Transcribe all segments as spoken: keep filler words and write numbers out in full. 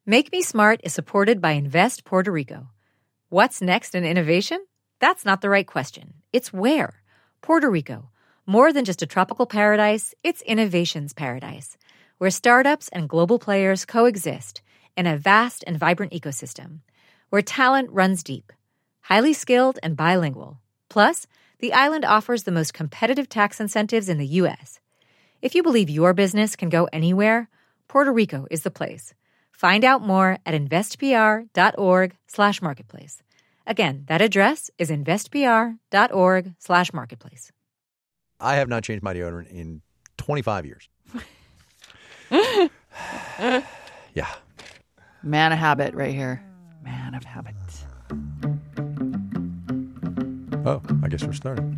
Make Me Smart is supported by Invest Puerto Rico. What's next in innovation? That's not the right question. It's where. Puerto Rico. More than just a tropical paradise, it's innovation's paradise, where startups and global players coexist in a vast and vibrant ecosystem, where talent runs deep, highly skilled and bilingual. Plus, the island offers the most competitive tax incentives in the U S. If you believe your business can go anywhere, Puerto Rico is the place. Find out more at investpr.org slash marketplace. Again, that address is investpr.org slash marketplace. I have not changed my deodorant in twenty-five years. Yeah. Man of habit right here. Man of habit. Oh, I guess we're starting.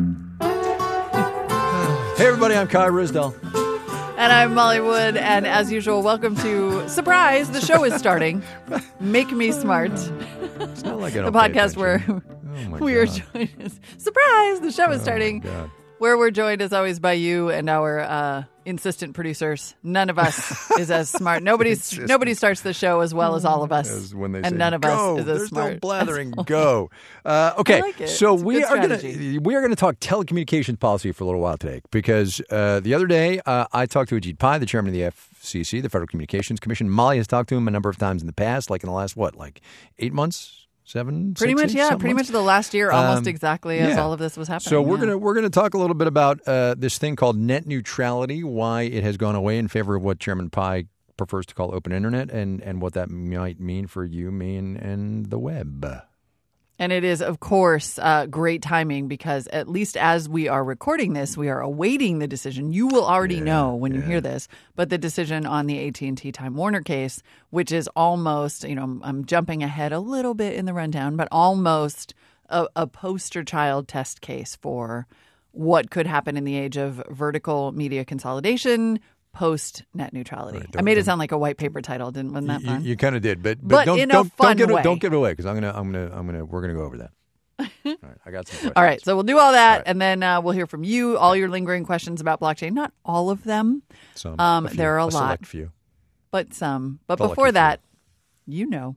Hey, everybody, I'm Kai Risdell. And I'm Molly Wood. And as usual, welcome to Surprise, the show is starting. Make Me Smart. It's not like I the don't pay podcast where attention. Oh we are God. joined. Surprise, the show is Oh, starting. my God. Where we're joined, as always, by you and our uh, insistent producers. None of us is as smart. Nobody's, nobody starts the show as well as all of us. As when they and say, none of go, us is as there's smart. no blathering. Go. Uh, okay, I like it. so It's a we good are going strategy. to we are going to talk telecommunications policy for a little while today because uh, the other day uh, I talked to Ajit Pai, the chairman of the F C C, the Federal Communications Commission. Molly has talked to him a number of times in the past, like in the last what, like eight months. Seven, Pretty six, much, eight, yeah. something Pretty months? much the last year, almost Um, exactly as yeah. all of this was happening. So we're yeah. gonna we're gonna talk a little bit about uh, this thing called net neutrality, why it has gone away in favor of what Chairman Pai prefers to call open internet, and, and what that might mean for you, me, and, and the web. And it is, of course, uh, great timing because at least as we are recording this, we are awaiting the decision. You will already Yeah, know when you yeah. hear this, but the decision on the A T and T Time Warner case, which is almost, you know, I'm, I'm jumping ahead a little bit in the rundown, but almost a, a poster child test case for what could happen in the age of vertical media consolidation, post net neutrality. Right, I made it don't- sound like a white paper title, didn't wasn't that You, fun? you kind of did, but but, But don't in a don't fun don't give way. it don't give it away because I'm gonna I'm gonna I'm gonna we're gonna go over that. All right, I got some questions. All right, so we'll do all that, All right. and then uh, we'll hear from you, all your lingering questions about blockchain. Not all of them, Some, um, a few, there are a a lot. select few. but some. But Select before few. that, you know.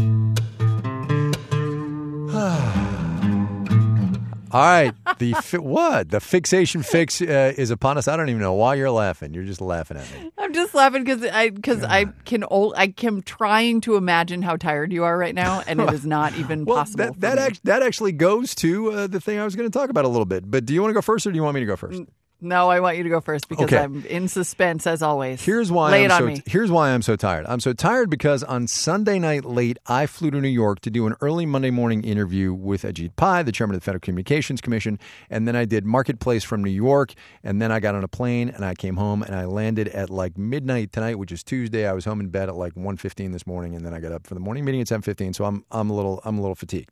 All right, the fi- what the fixation fix uh, is upon us. I don't even know why you're laughing. You're just laughing at me. I'm just laughing because I because I can ol- I am trying to imagine how tired you are right now, and it is not even Well, possible. that for that, me. act- that actually goes to uh, the thing I was going to talk about a little bit. But do you want to go first, or do you want me to go first? No, I want you to go first because Okay. I'm in suspense as always. Here's why Lay I'm it on so me. here's why I'm so tired. I'm so tired because on Sunday night late, I flew to New York to do an early Monday morning interview with Ajit Pai, the chairman of the Federal Communications Commission, and then I did Marketplace from New York, and then I got on a plane and I came home and I landed at like midnight tonight, which is Tuesday. I was home in bed at like one fifteen this morning, and then I got up for the morning meeting at seven fifteen. So I'm I'm a little I'm a little fatigued,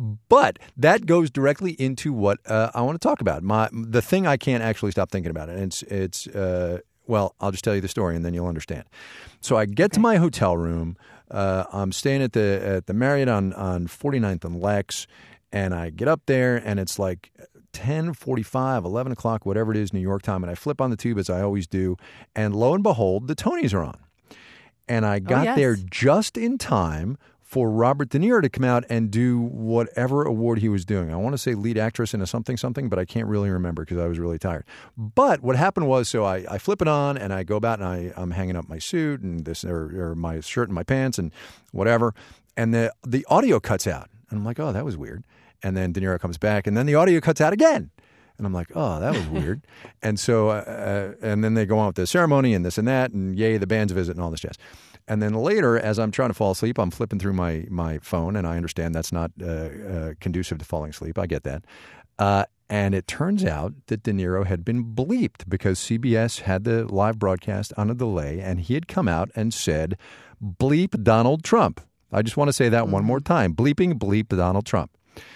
but that goes directly into what uh, I want to talk about. My the thing I can't actually stop thinking about, and it's It's, uh, well, I'll just tell you the story and then you'll understand. So I get to my hotel room. Uh, I'm staying at the at the Marriott on, on forty-ninth and Lex, and I get up there and it's like ten forty-five, eleven o'clock, whatever it is, New York time, and I flip on the tube as I always do, and lo and behold, the Tonys are on. And I got yes. there just in time for Robert De Niro to come out and do whatever award he was doing. I want to say lead actress in a something something, but I can't really remember because I was really tired. But what happened was, so I, I flip it on and I go about and I, I'm hanging up my suit and this or, or my shirt and my pants and whatever, and the the audio cuts out. And I'm like, oh, that was weird. And then De Niro comes back and then the audio cuts out again. And I'm like, oh, that was weird. And so, uh, and then they go on with the ceremony and this and that, and yay, the band's visit and all this jazz. And then later, as I'm trying to fall asleep, I'm flipping through my my phone, and I understand that's not uh, uh, conducive to falling asleep. I get that. Uh, and it turns out that De Niro had been bleeped because C B S had the live broadcast on a delay, and he had come out and said, bleep Donald Trump. I just want to say that mm-hmm. one more time. Bleeping, bleep Donald Trump.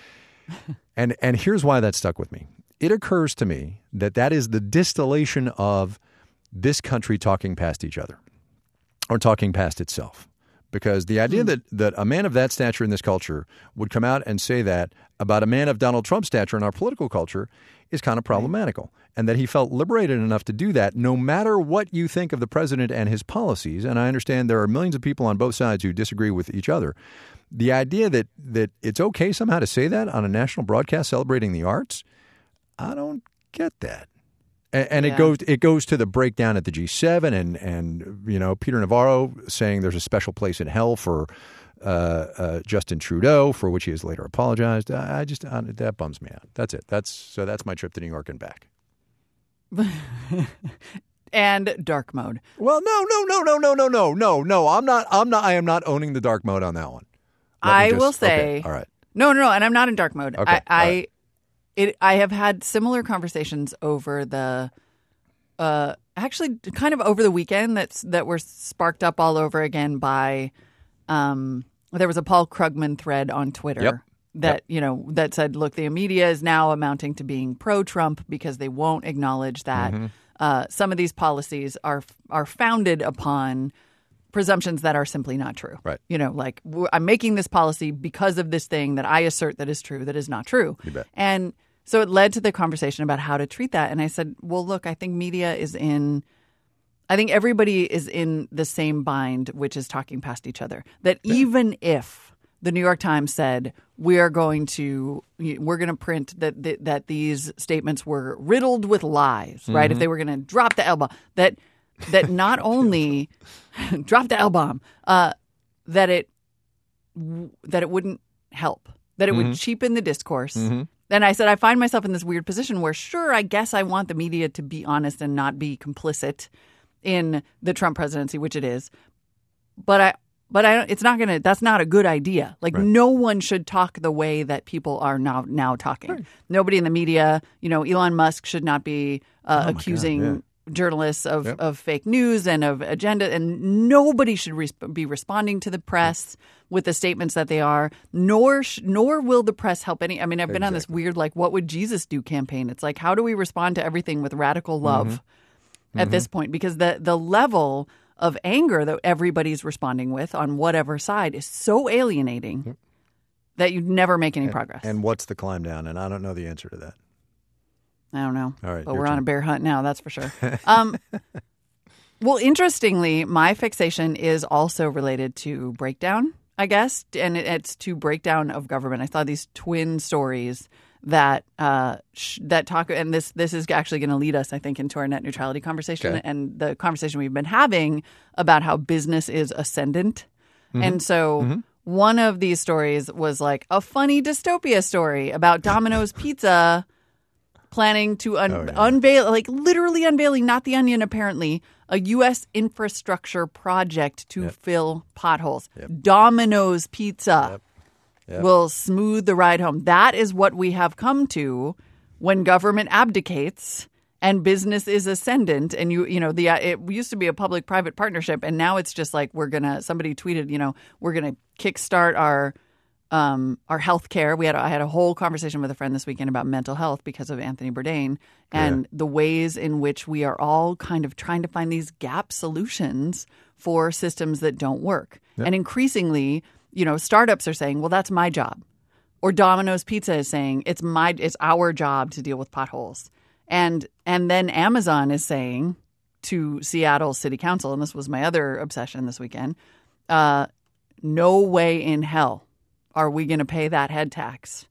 and and here's why that stuck with me. It occurs to me that that is the distillation of this country talking past each other. Or talking past itself. Because the idea that, that a man of that stature in this culture would come out and say that about a man of Donald Trump's stature in our political culture is kind of problematical. and that he felt liberated enough to do that no matter what you think of the president and his policies. And I understand there are millions of people on both sides who disagree with each other. The idea that, that it's okay somehow to say that on a national broadcast celebrating the arts, I don't get that. And, and yeah. it goes it goes to the breakdown at the G seven and, and you know, Peter Navarro saying there's a special place in hell for uh, uh, Justin Trudeau, for which he has later apologized. I, I just, I, that bums me out. That's it. That's So that's my trip to New York and back. And dark mode. Well, no, no, no, no, no, no, no, no, no. I'm not, I'm not, I am not owning the dark mode on that one. Let I just, will say, okay, all right. No, no, no, and I'm not in dark mode. Okay, I, I, right. it, I have had similar conversations over the, uh, actually, kind of over the weekend. That's that were sparked up all over again by, um, there was a Paul Krugman thread on Twitter Yep. that Yep. you know that said, look, the media is now amounting to being pro-Trump because they won't acknowledge that Mm-hmm. uh, some of these policies are are founded upon presumptions that are simply not true. Right. You know, like w- I'm making this policy because of this thing that I assert that is true that is not true. You bet. And so it led to the conversation about how to treat that. And I said, well, look, I think media is in I think everybody is in the same bind, which is talking past each other. That yeah. even if the New York Times said we are going to we're going to print that, that that these statements were riddled with lies, mm-hmm. right? If they were going to drop the L-bomb, that that not only drop the L-bomb, uh, that it that it wouldn't help, that it mm-hmm. would cheapen the discourse. Mm-hmm. And I said, I find myself in this weird position where, sure, I guess I want the media to be honest and not be complicit in the Trump presidency, which it is, but I. But I, it's not going to – that's not a good idea. Like right. no one should talk the way that people are now now talking. Right. Nobody in the media – you know, Elon Musk should not be uh, oh accusing God, yeah. journalists of, yep. of fake news and of agenda. And nobody should re- be responding to the press with the statements that they are, nor sh- nor will the press help any – I mean, I've been exactly. on this weird like what would Jesus do campaign. It's like how do we respond to everything with radical love mm-hmm. at mm-hmm. this point? Because the the level – of anger that everybody's responding with on whatever side is so alienating yep. that you never make any and, progress. And what's the climb down? And I don't know the answer to that. I don't know. All right, but we're turn. on a bear hunt now, that's for sure. um, well, interestingly, my fixation is also related to breakdown, I guess, and it's to breakdown of government. I saw these twin stories that uh, sh- that talk, and this this is actually going to lead us, I think, into our net neutrality conversation okay. and the conversation we've been having about how business is ascendant. Mm-hmm. And so mm-hmm. one of these stories was like a funny dystopia story about Domino's Pizza planning to un- oh, yeah. unveil, like literally unveiling, not the onion apparently, a U S infrastructure project to yep. fill potholes. Yep. Domino's Pizza. Yep. Yep. will smooth the ride home. That is what we have come to when government abdicates and business is ascendant. And you, you know, the it used to be a public-private partnership, and now it's just like we're gonna. Somebody tweeted, you know, we're gonna kickstart our um, our health care. We had I had a whole conversation with a friend this weekend about mental health because of Anthony Bourdain and yeah. the ways in which we are all kind of trying to find these gap solutions for systems that don't work, yep. and increasingly. You know, startups are saying, well, that's my job. Or Domino's Pizza is saying it's my it's our job to deal with potholes. And and then Amazon is saying to Seattle City Council, and this was my other obsession this weekend, uh, no way in hell are we going to pay that head tax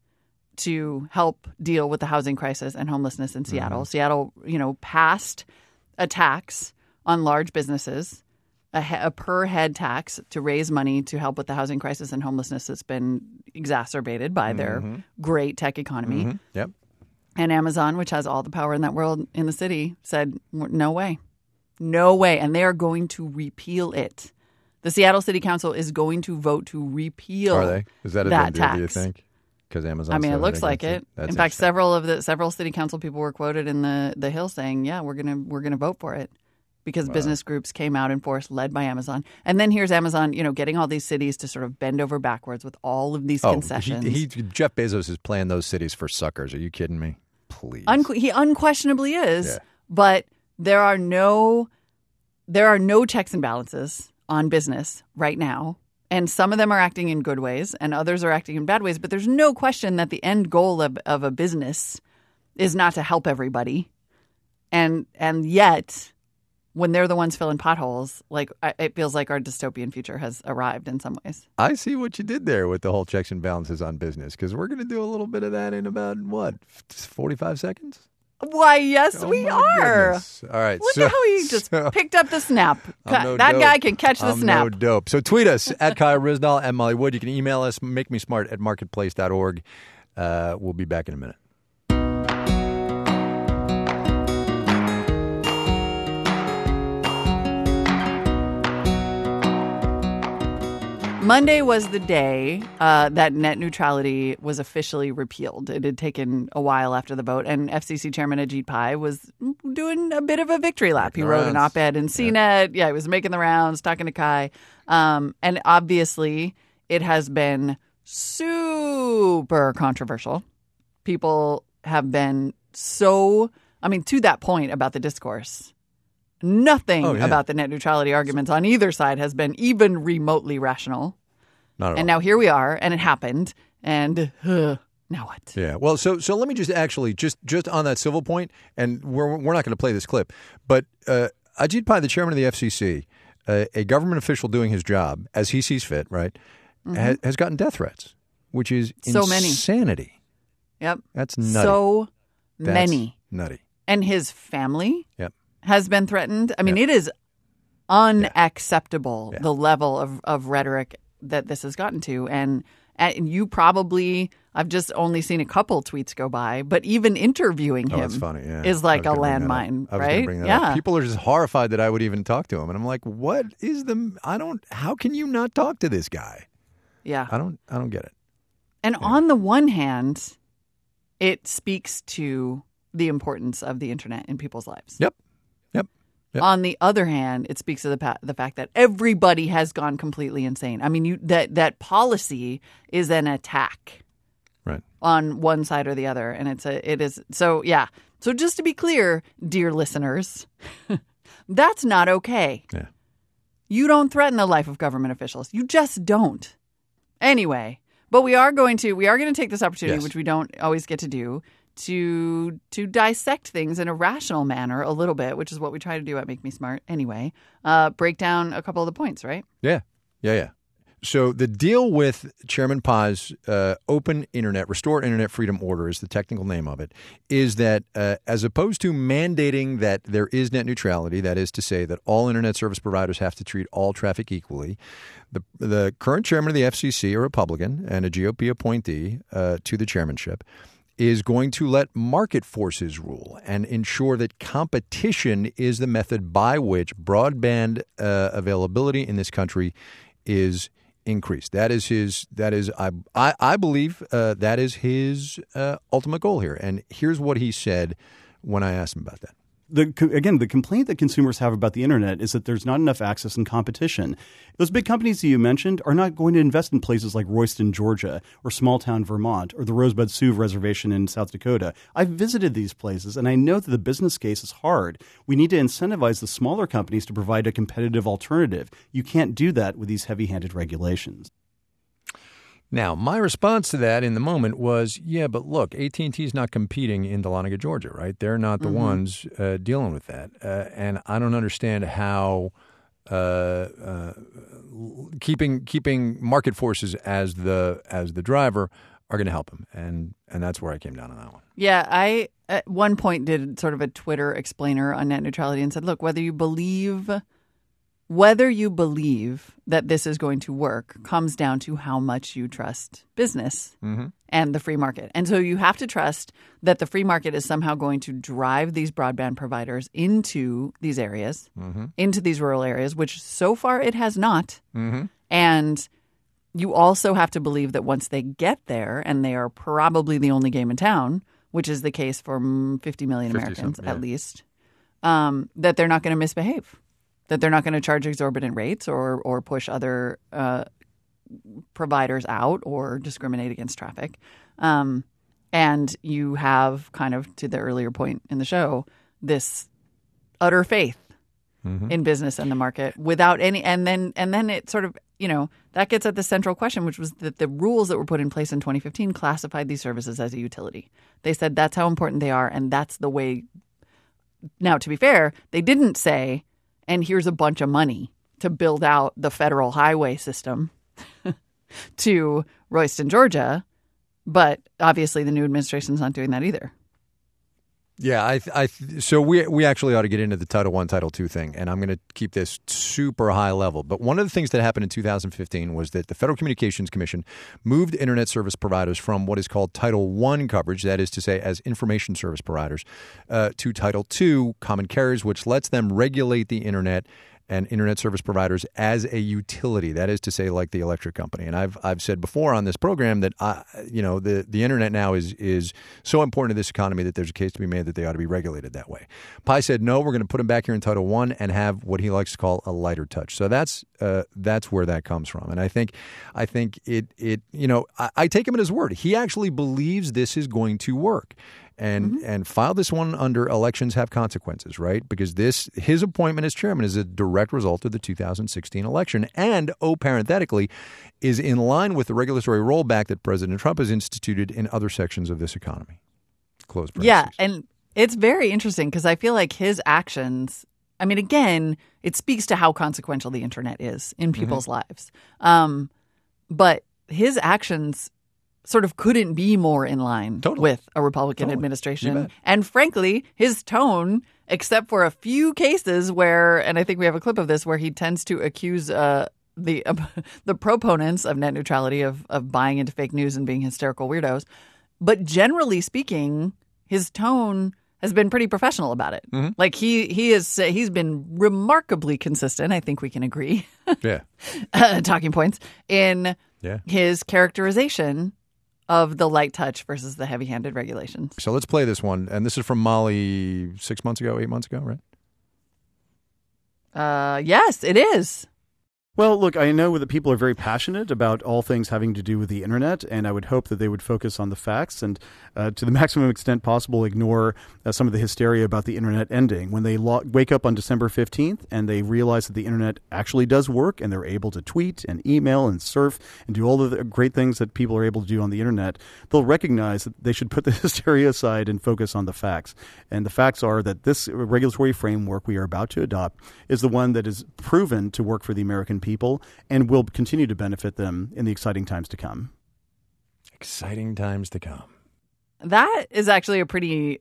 to help deal with the housing crisis and homelessness in Seattle. Mm-hmm. Seattle, you know, passed a tax on large businesses. A, he- a per head tax to raise money to help with the housing crisis and homelessness that's been exacerbated by their mm-hmm. great tech economy. Mm-hmm. Yep. And Amazon, which has all the power in that world in the city, said, no way. No way. And they are going to repeal it. The Seattle City Council is going to vote to repeal Are they? Is that a that big tax. deal, do you think? Because Amazon. I mean, it looks like it. it. In fact, several of the several city council people were quoted in the, the Hill saying, yeah, we're gonna we're gonna vote for it. Because wow. business groups came out in force, led by Amazon. And then here's Amazon, you know, getting all these cities to sort of bend over backwards with all of these oh, concessions. He, he, Jeff Bezos is playing those cities for suckers. Are you kidding me? Please. Un- he unquestionably is. Yeah. But there are no there are no checks and balances on business right now. And some of them are acting in good ways and others are acting in bad ways. But there's no question that the end goal of, of a business is not to help everybody. and and yet, when they're the ones filling potholes, like I, it feels like our dystopian future has arrived in some ways. I see what you did there with the whole checks and balances on business, because we're going to do a little bit of that in about, what, forty-five seconds? Why, yes, Oh, we my are. goodness. All right. Look so, at how he just so, picked up the snap. I'm no that dope. guy can catch the I'm snap. no dope. So tweet us at Kyle Rizdal and Molly Wood. You can email us, make me smart at marketplace dot org. Uh, we'll be back in a minute. Monday was the day uh, that net neutrality was officially repealed. It had taken a while after the vote, and F C C Chairman Ajit Pai was doing a bit of a victory lap. He wrote an op-ed in C net. Yeah. yeah, he was making the rounds, talking to Kai. Um, and obviously, it has been super controversial. People have been so, I mean, to that point about the discourse. Nothing oh, yeah. about the net neutrality arguments on either side has been even remotely rational. Not at and all. now here we are, and it happened. And uh, now what? Yeah. Well, so so let me just actually just just on that civil point, and we're we're not going to play this clip, but uh, Ajit Pai, the chairman of the F C C, uh, a government official doing his job as he sees fit, right, mm-hmm. has, has gotten death threats, which is so many. insanity. Yep. That's nutty. So That's many. Nutty. And his family. Yep. Has been threatened. I mean, yeah. it is unacceptable, yeah. the level of, of rhetoric that this has gotten to. And, and you probably, I've just only seen a couple tweets go by, but even interviewing oh, him that's funny. Yeah. is like a I was gonna bring that landmine, up. I was right? gonna bring that yeah. up. People are just horrified that I would even talk to him. And I'm like, what is the, I don't, how can you not talk to this guy? Yeah. I don't, I don't get it. And yeah. on the one hand, it speaks to the importance of the internet in people's lives. Yep. Yep. Yep. On the other hand, it speaks to the pa- the fact that everybody has gone completely insane. I mean, you that that policy is an attack, right, on one side or the other, and it's a it is so yeah. So just to be clear, dear listeners, that's not okay. Yeah, you don't threaten the life of government officials. You just don't. Anyway, but we are going to we are going to take this opportunity, yes. which we don't always get to do. to to dissect things in a rational manner a little bit, which is what we try to do at Make Me Smart anyway. Uh, break down a couple of the points, right? Yeah, yeah, yeah. So the deal with Chairman Pai's uh, open internet, restore internet freedom order is the technical name of it, is that uh, as opposed to mandating that there is net neutrality, that is to say that all internet service providers have to treat all traffic equally, the the current chairman of the F C C, a Republican and a G O P appointee uh, to the chairmanship, is going to let market forces rule and ensure that competition is the method by which broadband uh, availability in this country is increased. That is his. That is, I. I, I believe uh, that is his uh, ultimate goal here. And here's what he said when I asked him about that. The, again, the complaint that consumers have about the internet is that there's not enough access and competition. Those big companies that you mentioned are not going to invest in places like Royston, Georgia, or small-town Vermont, or the Rosebud Sioux Reservation in South Dakota. I've visited these places, and I know that the business case is hard. We need to incentivize the smaller companies to provide a competitive alternative. You can't do that with these heavy-handed regulations. Now, my response to that in the moment was, yeah, but look, A T and T is not competing in Dahlonega, Georgia, right? They're not the mm-hmm. ones uh, dealing with that. Uh, and I don't understand how uh, uh, keeping keeping market forces as the as the driver are going to help them. And and that's where I came down on that one. Yeah, I at one point did sort of a Twitter explainer on net neutrality and said, look, whether you believe... Whether you believe that this is going to work comes down to how much you trust business mm-hmm. and the free market. And so you have to trust that the free market is somehow going to drive these broadband providers into these areas, mm-hmm. into these rural areas, which so far it has not. Mm-hmm. And you also have to believe that once they get there, and they are probably the only game in town, which is the case for fifty million Americans yeah. at least, um, that they're not going to misbehave. That they're not going to charge exorbitant rates or or push other uh, providers out or discriminate against traffic. Um, and you have kind of, to the earlier point in the show, this utter faith mm-hmm. in business and the market without any – and then and then it sort of, you know, that gets at the central question, which was that the rules that were put in place in twenty fifteen classified these services as a utility. They said that's how important they are, and that's the way – now, to be fair, they didn't say, and here's a bunch of money to build out the federal highway system to Royston, Georgia. But obviously the new administration's not doing that either. Yeah, I, I, so we we actually ought to get into the Title One, Title Two thing, and I'm going to keep this super high level. But one of the things that happened in two thousand fifteen was that the Federal Communications Commission moved internet service providers from what is called Title One coverage, that is to say, as information service providers, uh, to Title Two common carriers, which lets them regulate the internet and internet service providers as a utility. That is to say, like the electric company. And I've I've said before on this program that I, you know the, the internet now is is so important to this economy that there's a case to be made that they ought to be regulated that way. Pai said no, we're going to put them back here in Title One and have what he likes to call a lighter touch. So that's uh, that's where that comes from. And I think I think it it you know I, I take him at his word. He actually believes this is going to work. And mm-hmm. and file this one under elections have consequences, right? Because this his appointment as chairman is a direct result of the two thousand sixteen election and, oh, parenthetically, is in line with the regulatory rollback that President Trump has instituted in other sections of this economy. Close parentheses. Yeah, and it's very interesting because I feel like his actions, I mean, again, it speaks to how consequential the internet is in people's mm-hmm. lives. Um, but his actions sort of couldn't be more in line totally. with a Republican totally. administration. And frankly, his tone, except for a few cases where, and I think we have a clip of this, where he tends to accuse uh, the uh, the proponents of net neutrality of, of buying into fake news and being hysterical weirdos. But generally speaking, his tone has been pretty professional about it. Mm-hmm. Like he he is he's been remarkably consistent. I think we can agree. Yeah, uh, talking points in yeah. his characterization of the light touch versus the heavy-handed regulations. So let's play this one. And this is from Molly six months ago, eight months ago, right? Uh, yes, it is. Well, look, I know that people are very passionate about all things having to do with the internet, and I would hope that they would focus on the facts and, uh, to the maximum extent possible, ignore uh, some of the hysteria about the internet ending. When they lo- wake up on December fifteenth and they realize that the internet actually does work and they're able to tweet and email and surf and do all of the great things that people are able to do on the internet, they'll recognize that they should put the hysteria aside and focus on the facts. And the facts are that this regulatory framework we are about to adopt is the one that is proven to work for the American people and will continue to benefit them in the exciting times to come. Exciting times to come. That is actually a pretty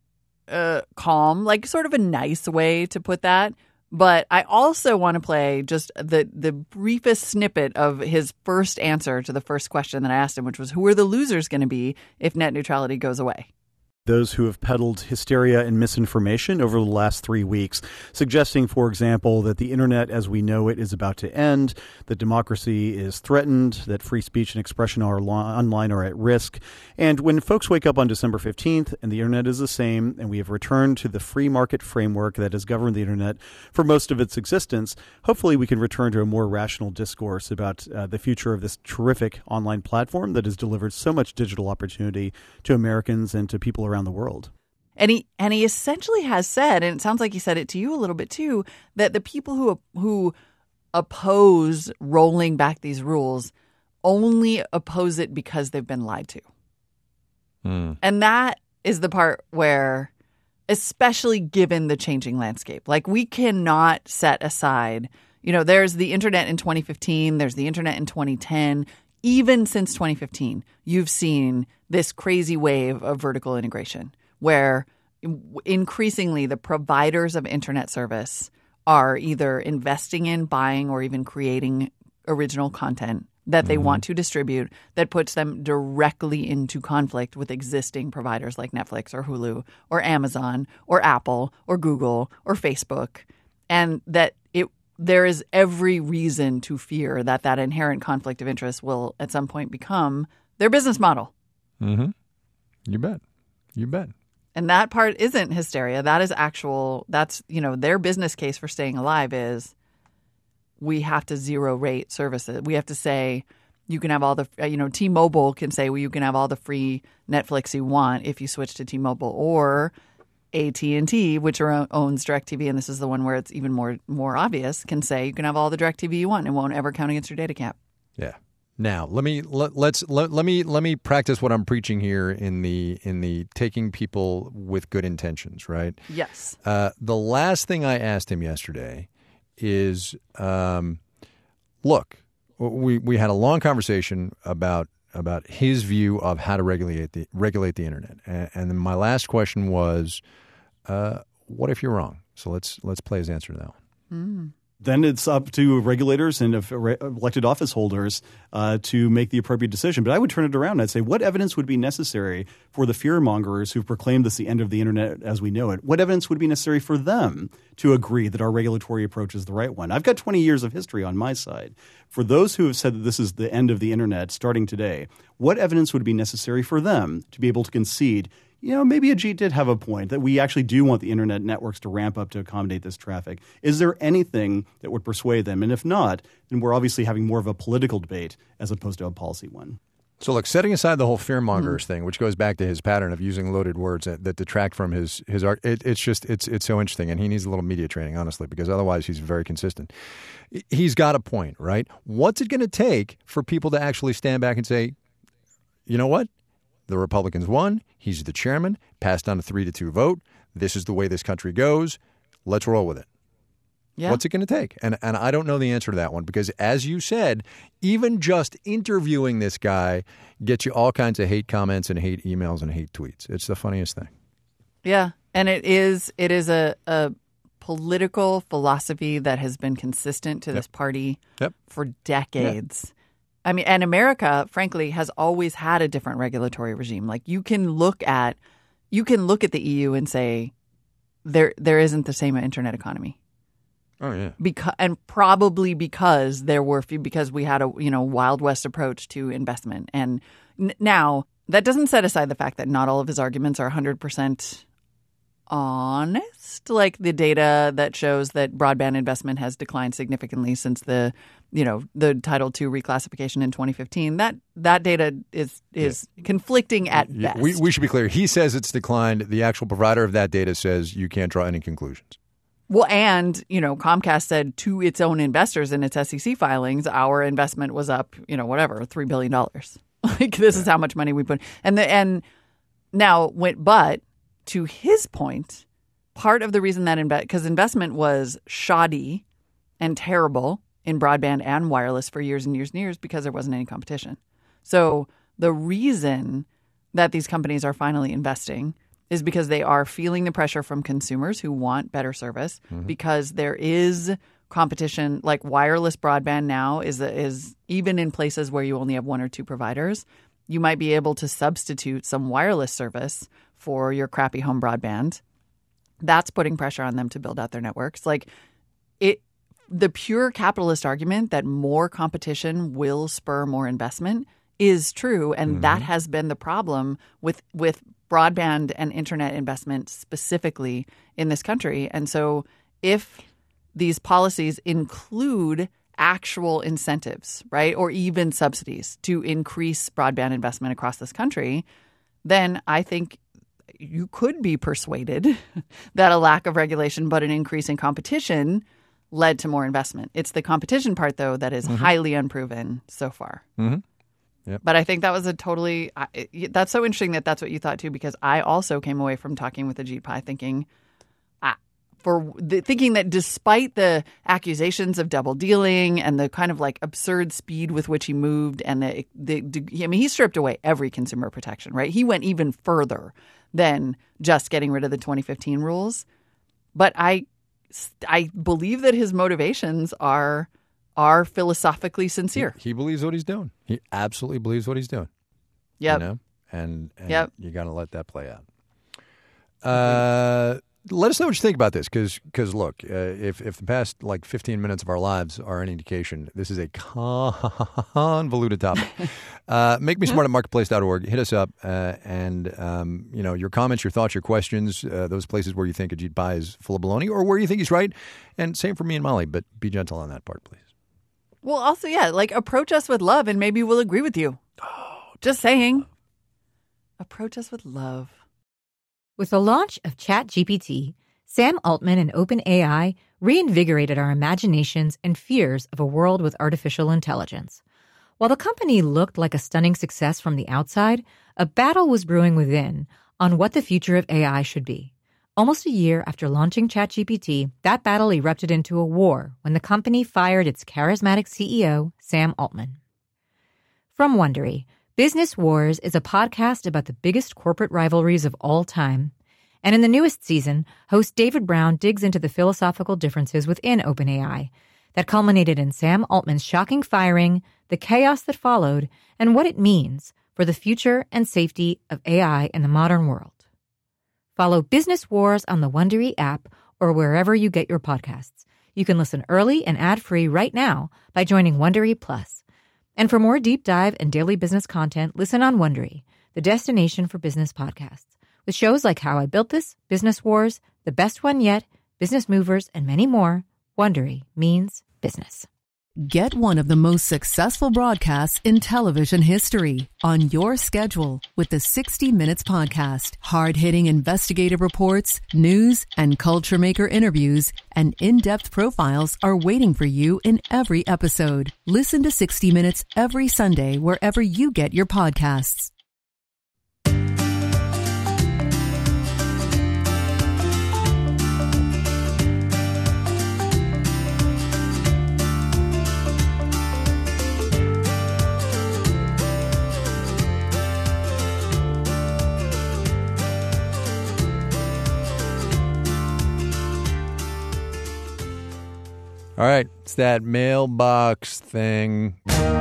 uh, calm, like sort of a nice way to put that. But I also want to play just the, the briefest snippet of his first answer to the first question that I asked him, which was, who are the losers going to be if net neutrality goes away? Those who have peddled hysteria and misinformation over the last three weeks, suggesting, for example, that the internet as we know it is about to end, that democracy is threatened, that free speech and expression are lo- online are at risk. And when folks wake up on December fifteenth and the internet is the same and we have returned to the free market framework that has governed the internet for most of its existence, hopefully we can return to a more rational discourse about uh, the future of this terrific online platform that has delivered so much digital opportunity to Americans and to people around the world. And he and he essentially has said, and it sounds like he said it to you a little bit too, that the people who who oppose rolling back these rules only oppose it because they've been lied to. Mm. And that is the part where, especially given the changing landscape, like we cannot set aside, you know, there's the internet in twenty fifteen, there's the internet in twenty ten. Even since twenty fifteen, you've seen this crazy wave of vertical integration where increasingly the providers of internet service are either investing in, buying, or even creating original content that they mm-hmm. want to distribute that puts them directly into conflict with existing providers like Netflix or Hulu or Amazon or Apple or Google or Facebook. And that it there is every reason to fear that that inherent conflict of interest will at some point become their business model. Mm-hmm. You bet. You bet. And that part isn't hysteria. That is actual, that's, you know, their business case for staying alive is we have to zero rate services. We have to say you can have all the, you know, T-Mobile can say, well, you can have all the free Netflix you want if you switch to T-Mobile, or A T and T, which are, owns DirecTV, and this is the one where it's even more more obvious, can say you can have all the DirecTV you want and won't ever count against your data cap. Yeah. Now, let me let, let's let, let me let me practice what I'm preaching here in the in the taking people with good intentions, right? Yes. Uh, the last thing I asked him yesterday is, um, look, we we had a long conversation about about his view of how to regulate the regulate the internet, and, and then my last question was, uh, what if you're wrong? So let's let's play his answer to that one. Mm. Then it's up to regulators and elected office holders uh, to make the appropriate decision. But I would turn it around. I'd say, what evidence would be necessary for the fearmongers who proclaim this the end of the internet as we know it? What evidence would be necessary for them to agree that our regulatory approach is the right one? I've got twenty years of history on my side. For those who have said that this is the end of the internet starting today, what evidence would be necessary for them to be able to concede, you know, maybe Ajit did have a point that we actually do want the internet networks to ramp up to accommodate this traffic. Is there anything that would persuade them? And if not, then we're obviously having more of a political debate as opposed to a policy one. So, look, setting aside the whole fearmongers mm. thing, which goes back to his pattern of using loaded words that, that detract from his his art, it, it's just it's it's so interesting, and he needs a little media training, honestly, because otherwise he's very consistent. He's got a point, right? What's it going to take for people to actually stand back and say, you know what? The Republicans won. He's the chairman. Passed on a three to two vote. This is the way this country goes. Let's roll with it. Yeah. What's it going to take? And and I don't know the answer to that one because, as you said, even just interviewing this guy gets you all kinds of hate comments and hate emails and hate tweets. It's the funniest thing. Yeah, and it is it is a, a political philosophy that has been consistent to Yep. this party Yep. for decades. Yeah. I mean, and America, frankly, has always had a different regulatory regime. Like you can look at you can look at the E U and say there there isn't the same internet economy. Oh yeah. Because and probably because there were few because we had a you know Wild West approach to investment. And n- now that doesn't set aside the fact that not all of his arguments are one hundred percent honest. Like the data that shows that broadband investment has declined significantly since the you know the Title two reclassification in twenty fifteen. That that data is is yeah. conflicting at yeah. best. We, we should be clear. He says it's declined. The actual provider of that data says you can't draw any conclusions. Well, and, you know, Comcast said to its own investors in its S E C filings, our investment was up, you know, whatever, three billion dollars. Like, this is how much money we put. And the, and now, went, but to his point, part of the reason that invest, because investment was shoddy and terrible in broadband and wireless for years and years and years because there wasn't any competition. So the reason that these companies are finally investing is because they are feeling the pressure from consumers who want better service, mm-hmm. because there is competition. Like wireless broadband now is is even in places where you only have one or two providers, you might be able to substitute some wireless service for your crappy home broadband. That's putting pressure on them to build out their networks. Like it, the pure capitalist argument that more competition will spur more investment is true, and mm-hmm. that has been the problem with with broadband and internet investment specifically in this country. And so if these policies include actual incentives, right, or even subsidies to increase broadband investment across this country, then I think you could be persuaded that a lack of regulation but an increase in competition led to more investment. It's the competition part, though, that is mm-hmm. highly unproven so far. Mm-hmm. Yep. But I think that was a totally I, – that's so interesting that that's what you thought too, because I also came away from talking with Ajit Pai thinking uh, for the, thinking that despite the accusations of double dealing and the kind of like absurd speed with which he moved and the, the, the – I mean, he stripped away every consumer protection, right? He went even further than just getting rid of the twenty fifteen rules. But I, I believe that his motivations are – are philosophically sincere. He, he believes what he's doing. He absolutely believes what he's doing. Yep. You know? And, and yep. you got to let that play out. Uh, let us know what you think about this, because because look, uh, if if the past like fifteen minutes of our lives are any indication, this is a convoluted topic. uh, make me smart at marketplace dot org. Hit us up, uh, and um, you know, your comments, your thoughts, your questions, uh, those places where you think Ajit Pai is full of baloney or where you think he's right, and same for me and Molly. But be gentle on that part, please. Well, also, yeah, like approach us with love and maybe we'll agree with you. Oh, just saying. Approach us with love. With the launch of ChatGPT, Sam Altman and OpenAI reinvigorated our imaginations and fears of a world with artificial intelligence. While the company looked like a stunning success from the outside, a battle was brewing within on what the future of A I should be. Almost a year after launching ChatGPT, that battle erupted into a war when the company fired its charismatic C E O, Sam Altman. From Wondery, Business Wars is a podcast about the biggest corporate rivalries of all time. And in the newest season, host David Brown digs into the philosophical differences within OpenAI that culminated in Sam Altman's shocking firing, the chaos that followed, and what it means for the future and safety of A I in the modern world. Follow Business Wars on the Wondery app or wherever you get your podcasts. You can listen early and ad-free right now by joining Wondery Plus. And for more deep dive and daily business content, listen on Wondery, the destination for business podcasts, with shows like How I Built This, Business Wars, The Best One Yet, Business Movers, and many more. Wondery means business. Get one of the most successful broadcasts in television history on your schedule with the sixty minutes Podcast. Hard-hitting investigative reports, news, and culture maker interviews, and in-depth profiles are waiting for you in every episode. Listen to sixty minutes every Sunday wherever you get your podcasts. All right, it's that mailbox thing.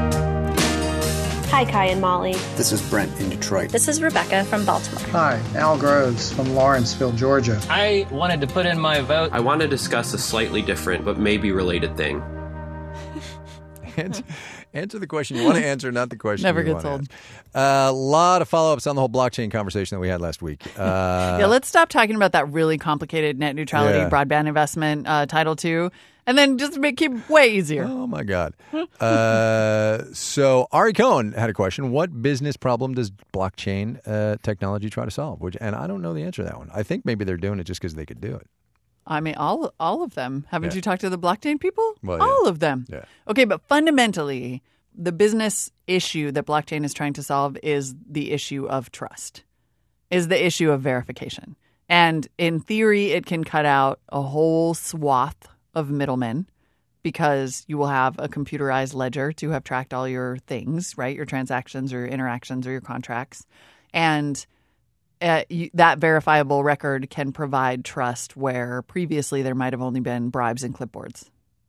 Hi, Kai and Molly. This is Brent in Detroit. This is Rebecca from Baltimore. Hi, Al Groves from Lawrenceville, Georgia. I wanted to put in my vote. I want to discuss a slightly different but maybe related thing. answer, answer the question you want to answer, not the question Never you gets want old. to answer. A lot of follow-ups on the whole blockchain conversation that we had last week. Uh, yeah, let's stop talking about that really complicated net neutrality Yeah. broadband investment uh, Title two, and then just make it way easier. Oh, my God. uh, so Ari Cohen had a question. What business problem does blockchain uh, technology try to solve? Which, and I don't know the answer to that one. I think maybe they're doing it just because they could do it. I mean, all all of them. Haven't Yeah. you talked to the blockchain people? Well, yeah. All of them. Yeah. Okay, but fundamentally, the business issue that blockchain is trying to solve is the issue of trust, is the issue of verification. And in theory, it can cut out a whole swath of middlemen because you will have a computerized ledger to have tracked all your things, right? Your transactions or your interactions or your contracts. And Uh, you, that verifiable record can provide trust where previously there might have only been bribes and clipboards.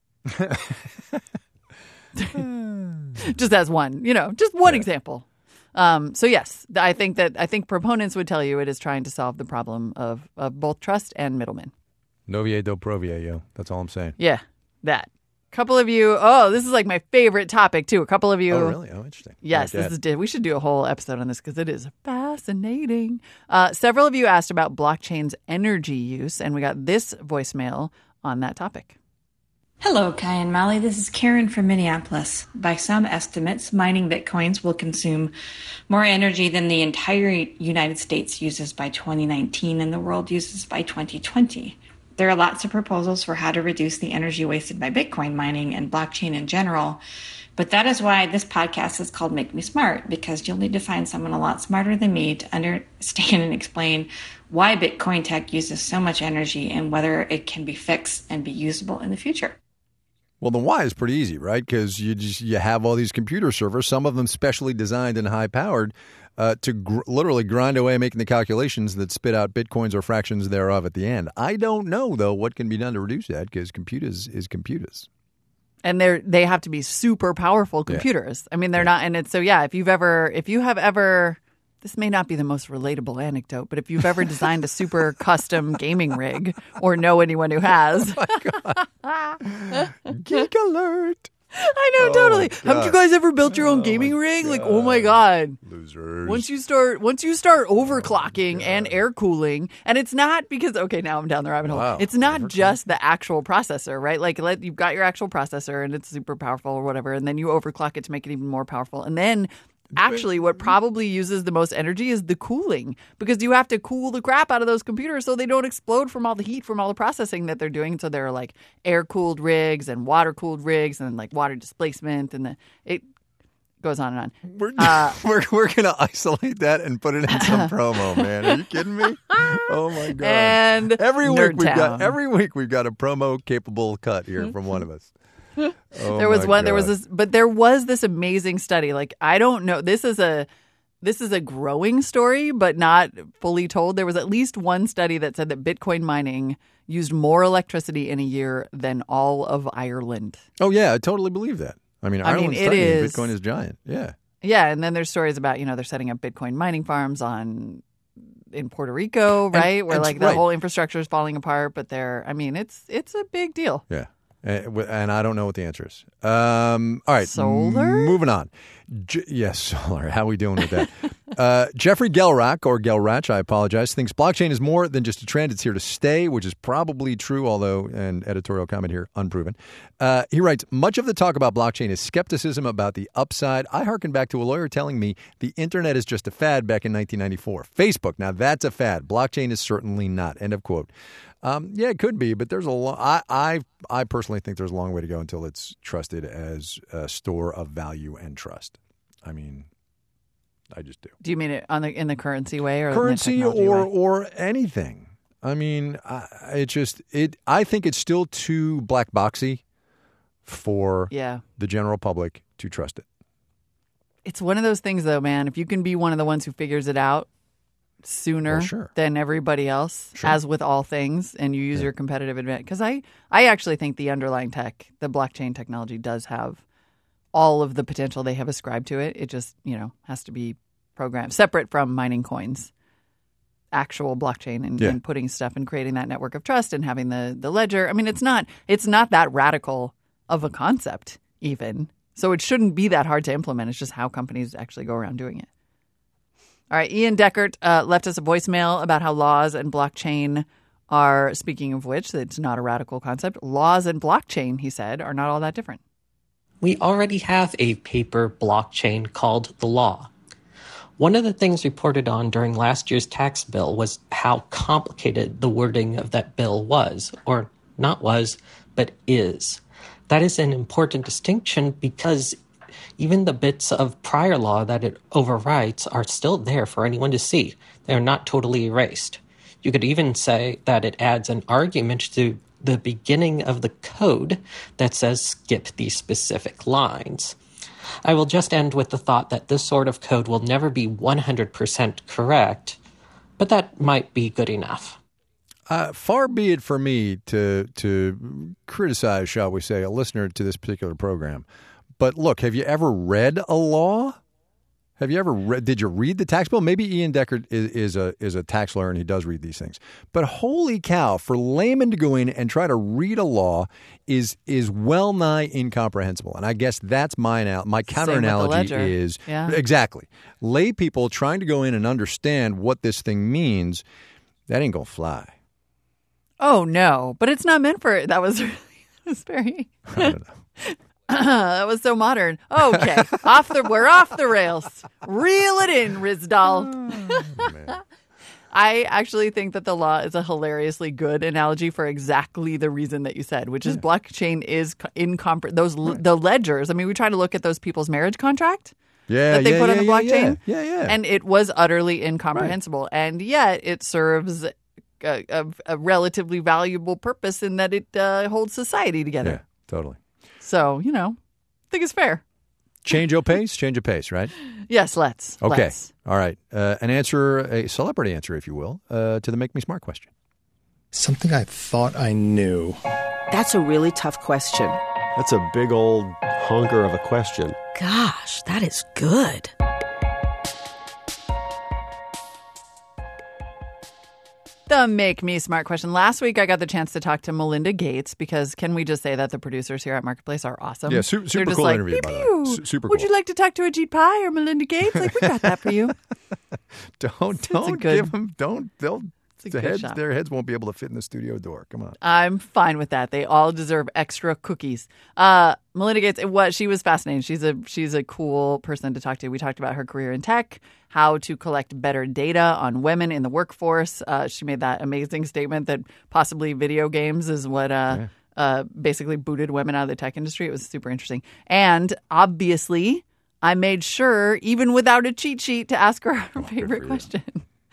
Just as one, you know, just one Yeah. example. Um, so yes, I think that I think proponents would tell you it is trying to solve the problem of, of both trust and middlemen. Novie do provie, yo. That's all I'm saying. Yeah, that. Couple of you. Oh, this is like my favorite topic too. A couple of you. Oh, really? Oh, interesting. Yes, Like this that. is. We should do a whole episode on this because it is fascinating. Uh, several of you asked about blockchain's energy use, and we got this voicemail on that topic. Hello, Kai and Molly. This is Karen from Minneapolis. By some estimates, mining bitcoins will consume more energy than the entire United States uses by twenty nineteen and the world uses by twenty twenty. There are lots of proposals for how to reduce the energy wasted by Bitcoin mining and blockchain in general, but that is why this podcast is called Make Me Smart, because you'll need to find someone a lot smarter than me to understand and explain why Bitcoin tech uses so much energy and whether it can be fixed and be usable in the future. Well, the why is pretty easy, right? Because you just you have all these computer servers, some of them specially designed and high-powered, uh, to gr- literally grind away making the calculations that spit out bitcoins or fractions thereof at the end. I don't know, though, what can be done to reduce that because computers is computers. And they're they have to be super powerful computers. Yeah. I mean, they're yeah. not. And it's so, yeah, if you've ever, if you have ever, this may not be the most relatable anecdote, but if you've ever designed a super custom gaming rig or know anyone who has. Oh, my God. Geek alert. I know, oh totally. Haven't you guys ever built your own oh gaming rig? God. Like, oh my God. Losers. Once you start once you start overclocking oh and air cooling, and it's not because, okay, now I'm down the rabbit hole. Wow. It's not just the actual processor, right? Like, let, you've got your actual processor and it's super powerful or whatever, and then you overclock it to make it even more powerful. And then actually what probably uses the most energy is the cooling, because you have to cool the crap out of those computers so they don't explode from all the heat from all the processing that they're doing. So there are like air-cooled rigs and water-cooled rigs and like water displacement, and the, it goes on and on. We're, Uh, we're, we're going to isolate that and put it in some promo, man. Are you kidding me? Oh, my God. And every week Nerd we've Town. got every week we've got a promo-capable cut here from one of us. Oh, there was my one. There was God. this, but there was this amazing study. Like I don't know. This is a this is a growing story, but not fully told. There was at least one study that said that Bitcoin mining used more electricity in a year than all of Ireland. Oh, yeah, I totally believe that. I mean, I mean, Ireland's it tiny and is- Bitcoin is giant. Yeah. Yeah, and then there's stories about you know they're setting up Bitcoin mining farms on in Puerto Rico, right, where and- like the right. whole infrastructure is falling apart. But they're, I mean, it's it's a big deal. Yeah. And, w- and I don't know what the answer is. Um, all right. Solar? m- Moving on. J- yes, solar. How are we doing with that? uh, Jeffrey Gelrach, or Gelrach, I apologize, thinks blockchain is more than just a trend. It's here to stay, which is probably true, although, and editorial comment here, unproven. Uh, he writes, much of the talk about blockchain is skepticism about the upside. I hearken back to a lawyer telling me the internet is just a fad back in nineteen ninety-four. Facebook, now that's a fad. Blockchain is certainly not. End of quote. Um, yeah, it could be, but there's a long. I, I I personally think there's a long way to go until it's trusted as a store of value and trust. I mean, I just do. Do you mean it on the in the currency way or in the Currency technology or way? or anything. I mean, I, it just it. I think it's still too black boxy for Yeah. the general public to trust it. It's one of those things, though, man. If you can be one of the ones who figures it out sooner Well, sure. than everybody else, Sure. as with all things, and you use Yeah. your competitive advantage. Because I, I actually think the underlying tech, the blockchain technology, does have all of the potential they have ascribed to it. It just, you know, has to be programmed separate from mining coins. Actual blockchain and, Yeah. and putting stuff and creating that network of trust and having the the ledger. I mean, it's not it's not that radical of a concept even. So it shouldn't be that hard to implement. It's just how companies actually go around doing it. All right, Ian Deckert uh, left us a voicemail about how laws and blockchain are, speaking of which, it's not a radical concept. Laws and blockchain, he said, are not all that different. We already have a paper blockchain called the law. One of the things reported on during last year's tax bill was how complicated the wording of that bill was, or not was, but is. That is an important distinction because even the bits of prior law that it overwrites are still there for anyone to see. They are not totally erased. You could even say that it adds an argument to the beginning of the code that says skip these specific lines. I will just end with the thought that this sort of code will never be one hundred percent correct, but that might be good enough. Uh, far be it for me to to criticize, shall we say, a listener to this particular program. But look, have you ever read a law? Have you ever read? Did you read the tax bill? Maybe Ian Deckert is, is a is a tax lawyer and he does read these things. But holy cow, for laymen to go in and try to read a law is is well nigh incomprehensible. And I guess that's my anal- my counter Same with the analogy ledger. is Yeah. exactly lay people trying to go in and understand what this thing means. That ain't gonna fly. Oh, no, but it's not meant for it. That was really, that was very, I don't know. that was so modern. Okay, off the, we're off the rails. Reel it in, Rizdal. Oh, I actually think that the law is a hilariously good analogy for exactly the reason that you said, which is blockchain is incompre- those the ledgers. I mean, we try to look at those people's marriage contract Yeah, that they yeah, put yeah, on the yeah, blockchain, Yeah, yeah. yeah. and it was utterly incomprehensible, and yet it serves a, a, a relatively valuable purpose in that it uh, holds society together. yeah, totally. So you know, I think it's fair. Change your pace, change your pace, right? Yes, let's. Okay. Let's. All right. Uh, an answer, a celebrity answer, if you will, uh, to the Make Me Smart question. Something I thought I knew. That's a really tough question. That's a big old honker of a question. Gosh, that is good. The Make Me Smart question. Last week, I got the chance to talk to Melinda Gates because can we just say that the producers here at Marketplace are awesome? Yeah, su- super They're just cool like, interview, pew, by the way. pew. Su- super Would cool. you like to talk to Ajit Pai or Melinda Gates? Like, we got that for you. Don't a don't good- give them. Don't they'll a the good heads, shot. their heads won't be able to fit in the studio door. Come on. I'm fine with that. They all deserve extra cookies. Uh, Melinda Gates, it was she was fascinating. She's a she's a cool person to talk to. We talked about her career in tech, how to collect better data on women in the workforce. Uh, she made that amazing statement that possibly video games is what uh, Yeah. uh, basically booted women out of the tech industry. It was super interesting. And obviously, I made sure, even without a cheat sheet, to ask her her favorite question.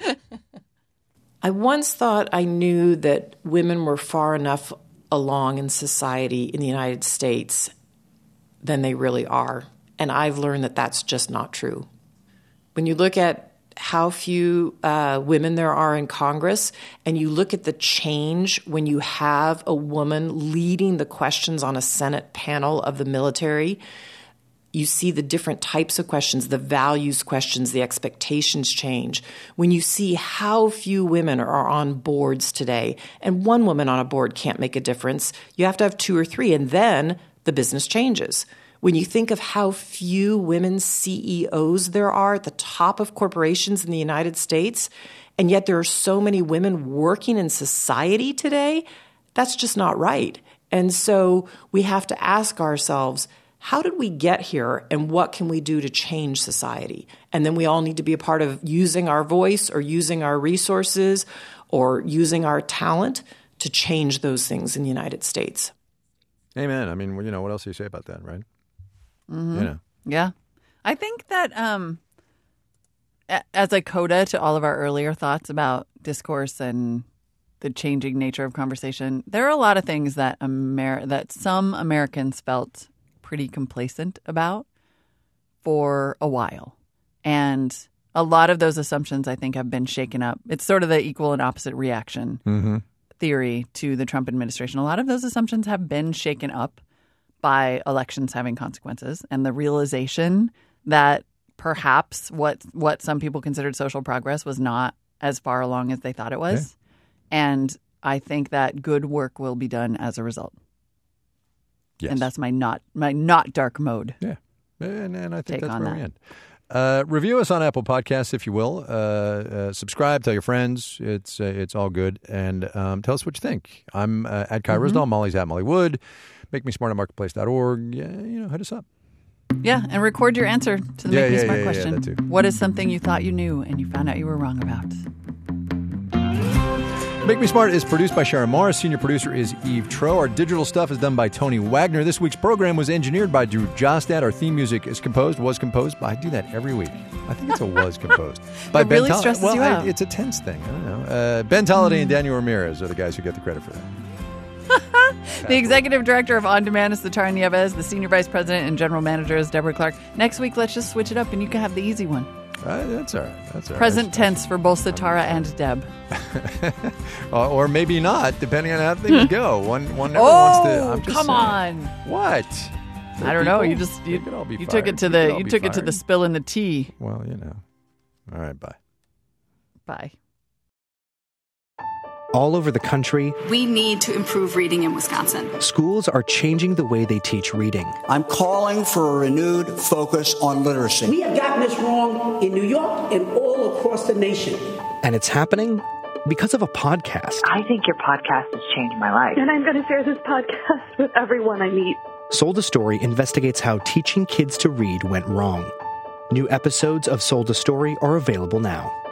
I once thought I knew that women were far enough along in society in the United States than they really are. And I've learned that that's just not true. When you look at how few uh, women there are in Congress, and you look at the change when you have a woman leading the questions on a Senate panel of the military, you see the different types of questions, the values questions, the expectations change. When you see how few women are on boards today, and one woman on a board can't make a difference, you have to have two or three, and then the business changes. When you think of how few women C E Os there are at the top of corporations in the United States, and yet there are so many women working in society today, that's just not right. And so we have to ask ourselves, how did we get here, and what can we do to change society? And then we all need to be a part of using our voice or using our resources or using our talent to change those things in the United States. Amen. I mean, you know, what else do you say about that, right? Mm-hmm. You know. Yeah. I think that um, a- as a coda to all of our earlier thoughts about discourse and the changing nature of conversation, there are a lot of things that Amer- that some Americans felt pretty complacent about for a while. And a lot of those assumptions, I think, have been shaken up. It's sort of the equal and opposite reaction mm-hmm. theory to the Trump administration. A lot of those assumptions have been shaken up by elections having consequences and the realization that perhaps what what some people considered social progress was not as far along as they thought it was. Yeah. And I think that good work will be done as a result. Yes. And that's my not my not dark mode. Yeah. And, and I think Take that's where that. we end. Uh, review us on Apple Podcasts, if you will. Uh, uh, subscribe, tell your friends. It's uh, it's all good. And um, tell us what you think. I'm uh, at Kai mm-hmm. Ryssdal. Molly's at Molly Wood. Make Me Smart at marketplace dot org. Yeah, you know, hit us up. Yeah, and record your answer to the yeah, Make Me yeah, Smart yeah, question. Yeah, that too. What is something you thought you knew and you found out you were wrong about? Make Me Smart is produced by Sharon Morris. Senior producer is Eve Troeh. Our digital stuff is done by Tony Wagner. This week's program was engineered by Drew Jostad. Our theme music is composed, was composed by, I do that every week. I think it's a was composed. By it Ben really Tol- stresses well, you out. I, it's a tense thing. I don't know. Uh, Ben Tolliday mm. and Daniel Ramirez are the guys who get the credit for that. The executive director of On Demand is Satara Nieves. The senior vice president and general manager is Deborah Clark. Next week, let's just switch it up and you can have the easy one. Uh, that's all right. That's all right. Present tense for both Satara and Deb. uh, or maybe not, depending on how things go. One, one never oh, wants to. I'm just come saying. on! What? I don't know. You just you, you took it to the you took it to the spill in the tea. Well, you know. All right. Bye. Bye. All over the country, we need to improve reading in Wisconsin. Schools are changing the way they teach reading. I'm calling for a renewed focus on literacy. We have gotten this wrong in New York and all across the nation. And it's happening because of a podcast. I think your podcast has changed my life. And I'm going to share this podcast with everyone I meet. Sold a Story investigates how teaching kids to read went wrong. New episodes of Sold a Story are available now.